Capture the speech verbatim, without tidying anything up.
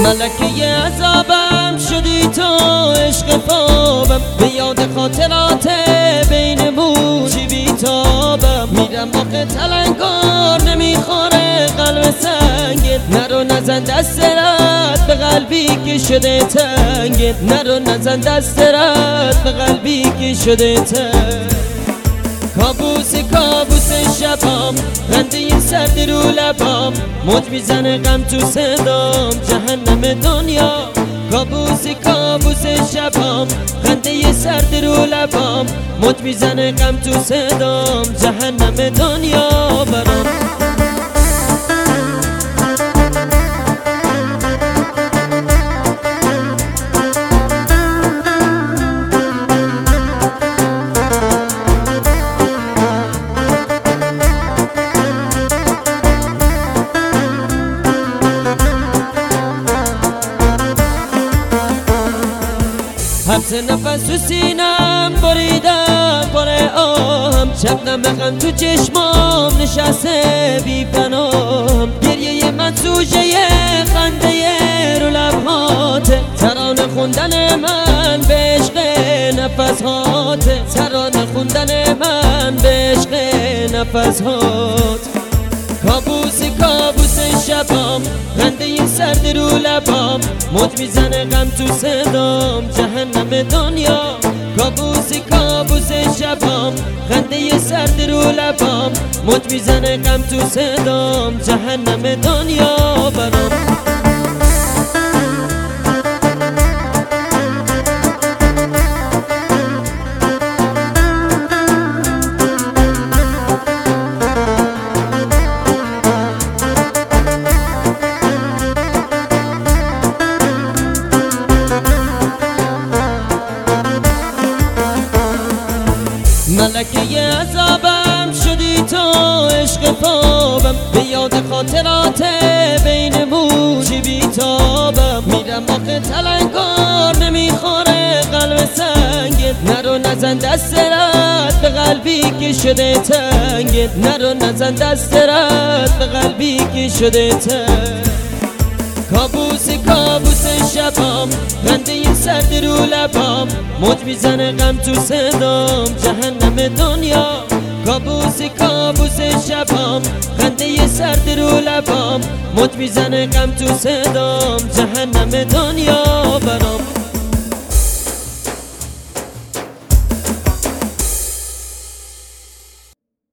ملکه عذابم شدی تو عشق خوابم، به یاد خاطرات بین موجی بیتابم. میرم آخه تلنگار نمیخوره قلب سنگت، نرو نزن دست رد به قلبی که شده تنگت، نرو نزن دست رد به قلبی که شده تنگ. کابوس کابوس شبام، خنده سرد رو لبام، موج میزنه غم تو صدام، جهنم دنیا. کابوس کابوس شبام، خنده سرد رو لبام، موج میزنه غم تو صدام، جهنم دنیا برام. حبس نفس تو سینم بریدم پر آهم، شبنم غم تو چشمام نشسته بی پناهم. گریه من سوژه خنده رو لبهاته، ترانه خوندن من به عشق نفس هاته، ترانه خوندن من به عشق نفس هات. کابوس کابوس شبام، خنده سرد رو لبام، موج میزنه غم تو صدام، جهنم دنیا. کابوس کابوس شبام، خنده سرد رو لبام، موج میزنه غم تو صدام، جهنم دنیا برام. ملکه عذابم شدی تو عشق خوابم، به یاد خاطرات بین موجی بیتابم. میرم آخه تلنگار نمیخوره قلب سنگت، نرو نزن دست رد به قلبی که شده تنگت، نرو نزن دست رد به قلبی که شده تنگ. کابوس کابوس شبام، خنده سرد رو لبام، موج میزنه غم تو صدام، جهنم دنیا. کابوس کابوس شبام، خنده سرد رو لبام، موج میزنه غم تو صدام، جهنم دنیا برام.